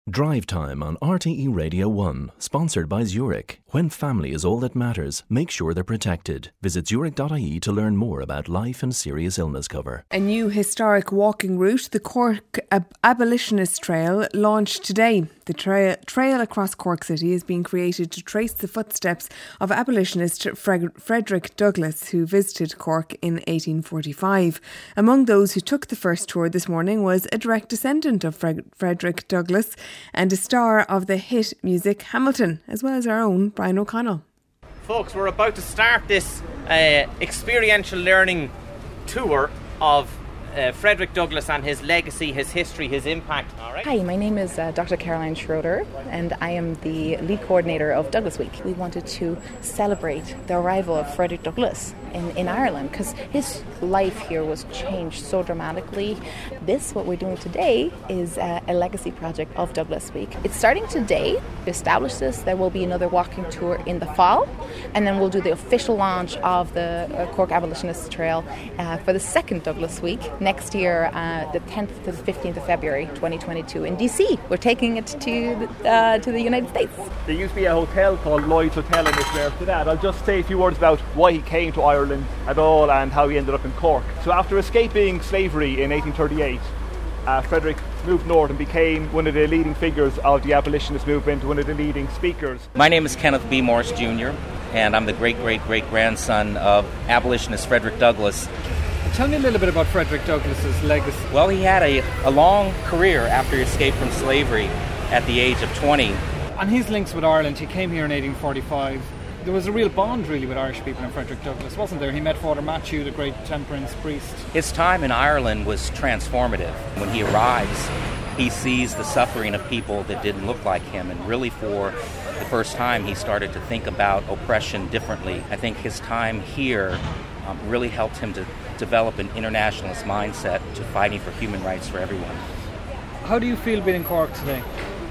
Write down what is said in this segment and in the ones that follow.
Drive Time on RTE Radio 1, sponsored by Zurich. When family is all that matters, make sure they're protected. Visit zurich.ie to learn more about life and serious illness cover. A new historic walking route, the Cork Abolitionist Trail, launched today. The trail across Cork City is being created to trace the footsteps of abolitionist Frederick Douglass, who visited Cork in 1845. Among those who took the first tour this morning was a direct descendant of Frederick Douglass and a star of the hit music Hamilton, as well as our own Brian O'Connell. Folks, we're about to start this experiential learning tour of Frederick Douglass and his legacy, his history, his impact. All right. Hi, my name is Dr. Caroline Schroeder, and I am the lead coordinator of Douglass Week. We wanted to celebrate the arrival of Frederick Douglass in Ireland because his life here was changed so dramatically. What we're doing today is a legacy project of Douglass Week. It's starting today. To establish this, there will be another walking tour in the fall, and then we'll do the official launch of the Cork Abolitionist Trail for the second Douglass Week next year, the 10th to the 15th of February 2022 in DC. We're taking it to the United States. There used to be a hotel called Lloyd's Hotel in this after that. I'll just say a few words about why he came to Ireland at all and how he ended up in Cork. So after escaping slavery in 1838, Frederick moved north and became one of the leading figures of the abolitionist movement, one of the leading speakers. My name is Kenneth B. Morris Jr., and I'm the great-great-great-grandson of abolitionist Frederick Douglass. Tell me a little bit about Frederick Douglass's legacy. Well, he had a long career after he escaped from slavery at the age of 20. And his links with Ireland, he came here in 1845. There was a real bond, really, with Irish people and Frederick Douglass, wasn't there? He met Father Matthew, the great temperance priest. His time in Ireland was transformative. When he arrives, he sees the suffering of people that didn't look like him, and really for the first time he started to think about oppression differently. I think his time here really helped him to develop an internationalist mindset to fighting for human rights for everyone. How do you feel being in Cork today?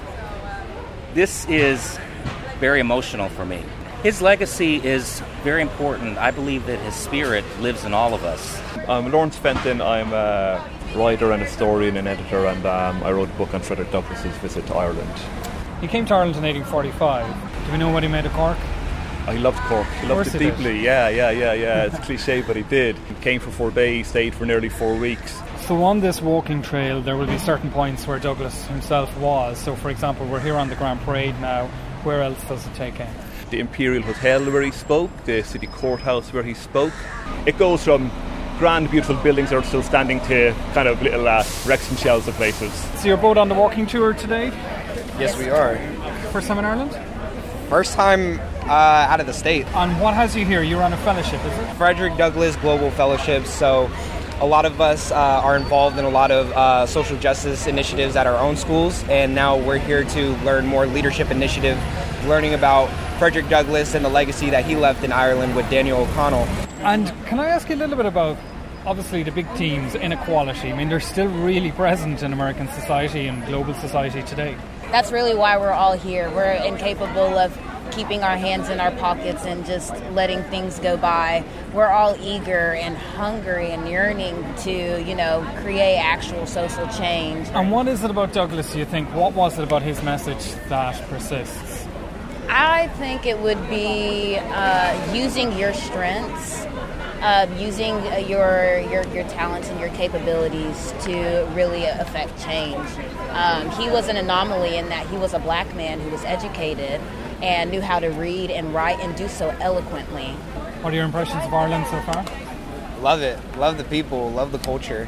This is very emotional for me. His legacy is very important. I believe that his spirit lives in all of us. I'm Lawrence Fenton. I'm a writer and historian and editor, and I wrote a book on Frederick Douglass's visit to Ireland. He came to Ireland in 1845. Do we know what he made of Cork? He loved Cork. He loved it deeply. Yeah. It's cliche, but he did. He came for 4 days, stayed for nearly 4 weeks. So on this walking trail, there will be certain points where Douglass himself was. So, for example, we're here on the Grand Parade now. Where else does it take in? The Imperial Hotel where he spoke, the City Courthouse where he spoke. It goes from grand, beautiful buildings that are still standing to kind of little wrecks and shells of places. So you're both on the walking tour today? Yes, we are. First time in Ireland? First time out of the state. And what has you here? You're on a fellowship, is it? Frederick Douglass Global Fellowship. So a lot of us are involved in a lot of social justice initiatives at our own schools, and now we're here to learn more leadership initiative, learning about Frederick Douglass and the legacy that he left in Ireland with Daniel O'Connell. And can I ask you a little bit about, obviously, the big themes, inequality? I mean, they're still really present in American society and global society today. That's really why we're all here. We're incapable of keeping our hands in our pockets and just letting things go by. We're all eager and hungry and yearning to, create actual social change. And what is it about Douglass, you think? What was it about his message that persists? I think it would be using your strengths, using your talents and your capabilities to really affect change. He was an anomaly in that he was a black man who was educated and knew how to read and write and do so eloquently. What are your impressions of Ireland so far? Love it. Love the people. Love the culture.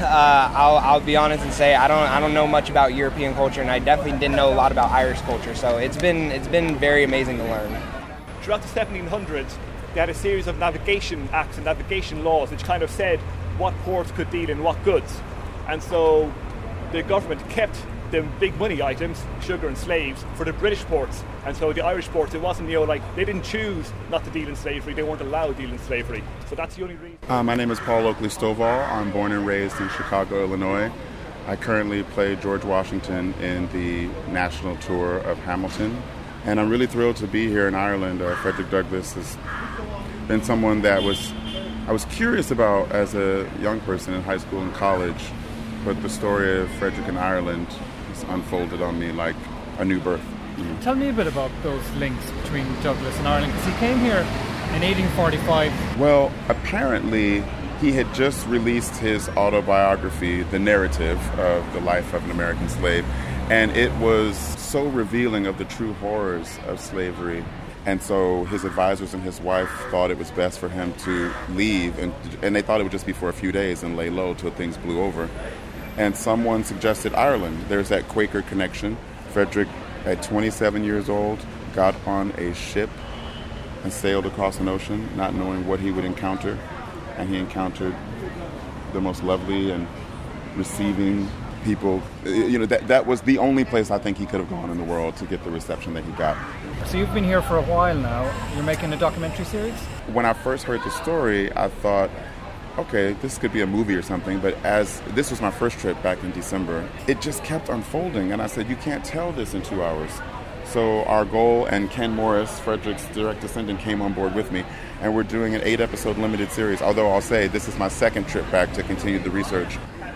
I'll be honest and say I don't know much about European culture, and I definitely didn't know a lot about Irish culture. So it's been very amazing to learn. Throughout the 1700s, they had a series of navigation acts and navigation laws which kind of said what ports could deal in what goods, and so the government kept the big money items, sugar and slaves, for the British ports. And so the Irish ports, it wasn't, they didn't choose not to deal in slavery, they weren't allowed to deal in slavery. So that's the only reason. My name is Paul Oakley Stovall. I'm born and raised in Chicago, Illinois. I currently play George Washington in the national tour of Hamilton. And I'm really thrilled to be here in Ireland. Frederick Douglass has been someone that I was curious about as a young person in high school and college. But the story of Frederick in Ireland is just unfolded on me like a new birth. Tell me a bit about those links between Douglas and Ireland, because he came here in 1845. Well, apparently he had just released his autobiography, The Narrative of the Life of an American Slave, and it was so revealing of the true horrors of slavery. And so his advisors and his wife thought it was best for him to leave, and they thought it would just be for a few days and lay low till things blew over. And someone suggested Ireland. There's that Quaker connection. Frederick, at 27 years old, got on a ship and sailed across an ocean, not knowing what he would encounter. And he encountered the most lovely and receiving people. That was the only place I think he could have gone in the world to get the reception that he got. So you've been here for a while now. You're making a documentary series? When I first heard the story, I thought, okay, this could be a movie or something, but as this was my first trip back in December, it just kept unfolding, and I said, you can't tell this in 2 hours. So our goal, and Ken Morris, Frederick's direct descendant, came on board with me, and we're doing an 8-episode limited series, although I'll say this is my second trip back to continue the research.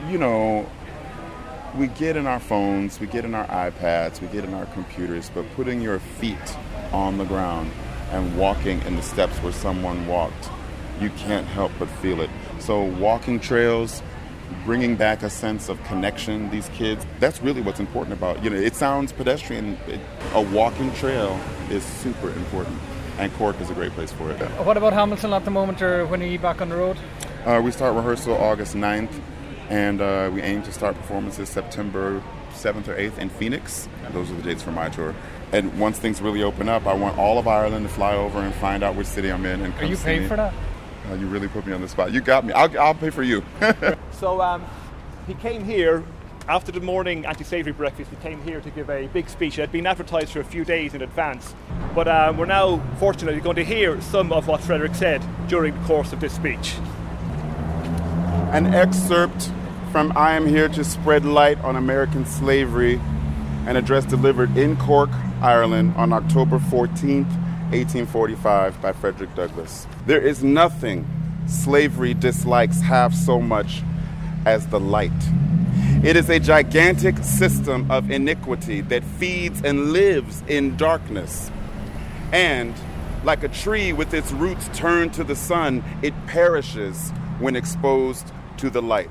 We get in our phones, we get in our iPads, we get in our computers, but putting your feet on the ground and walking in the steps where someone walked, you can't help but feel it. So walking trails, bringing back a sense of connection, these kids, that's really what's important about, it sounds pedestrian, a walking trail is super important, and Cork is a great place for it. What about Hamilton at the moment, or when are you back on the road? We start rehearsal August 9th, and we aim to start performances September 7th or 8th in Phoenix. Those are the dates for my tour. And once things really open up, I want all of Ireland to fly over and find out which city I'm in and come see me. Are you paying for that? You really put me on the spot. You got me. I'll pay for you. So he came here after the morning anti-slavery breakfast. He came here to give a big speech. It had been advertised for a few days in advance. But we're now, fortunately, going to hear some of what Frederick said during the course of this speech. An excerpt from I Am Here to Spread Light on American Slavery, an address delivered in Cork, Ireland on October 14th, 1845 by Frederick Douglass. There is nothing slavery dislikes half so much as the light. It is a gigantic system of iniquity that feeds and lives in darkness. And like a tree with its roots turned to the sun, it perishes when exposed to the light.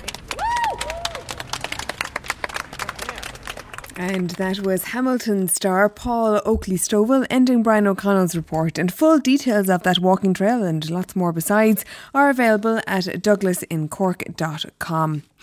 And that was Hamilton star Paul Oakley-Stovall ending Brian O'Connell's report. And full details of that walking trail and lots more besides are available at douglasincork.com.